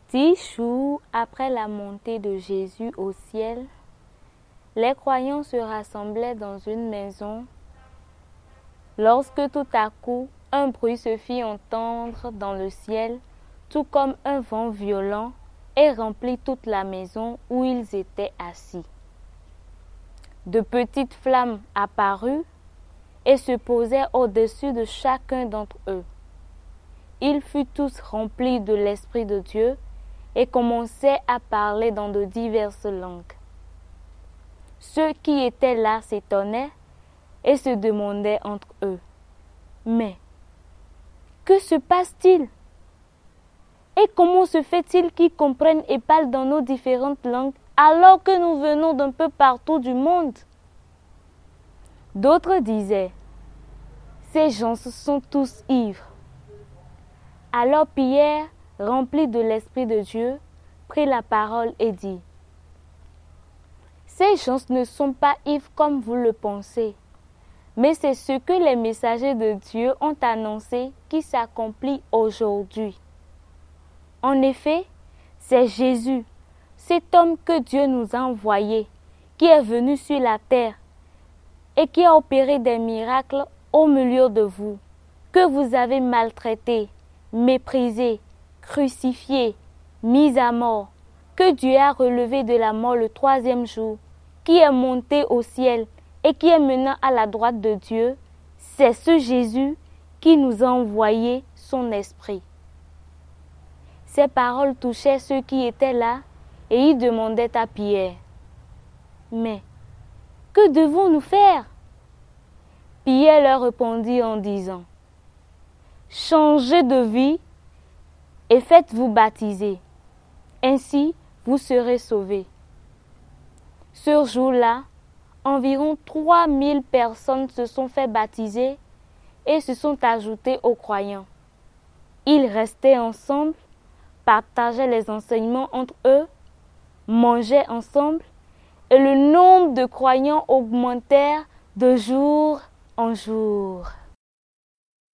10 jours après la montée de Jésus au ciel, les croyants se rassemblaient dans une maison lorsque tout à coup un bruit se fit entendre dans le ciel, tout comme un vent violent, et remplit toute la maison où ils étaient assis. De petites flammes apparurent et se posèrent au-dessus de chacun d'entre eux. Ils furent tous remplis de l'Esprit de Dieu et commençaient à parler dans de diverses langues. Ceux qui étaient là s'étonnaient et se demandaient entre eux: mais que se passe-t-il? Et comment se fait-il qu'ils comprennent et parlent dans nos différentes langues alors que nous venons d'un peu partout du monde? D'autres disaient: ces gens sont tous ivres. Alors Pierre, rempli de l'Esprit de Dieu, prit la parole et dit: ces gens ne sont pas ivres comme vous le pensez, mais c'est ce que les messagers de Dieu ont annoncé qui s'accomplit aujourd'hui. En effet, c'est Jésus, cet homme que Dieu nous a envoyé, qui est venu sur la terre et qui a opéré des miracles au milieu de vous, que vous avez maltraité, méprisé, crucifié, mis à mort, que Dieu a relevé de la mort le 3e jour, qui est monté au ciel et qui est maintenant à la droite de Dieu. C'est ce Jésus qui nous a envoyé son esprit. Ces paroles touchaient ceux qui étaient là et ils demandaient à Pierre: mais que devons-nous faire? Pierre leur répondit en disant: changez de vie et faites-vous baptiser. Ainsi, vous serez sauvés. Ce jour-là, environ 3000 personnes se sont fait baptiser et se sont ajoutées aux croyants. Ils restaient ensemble, partageaient les enseignements entre eux, mangeaient ensemble et le nombre de croyants augmentèrent de jour en jour.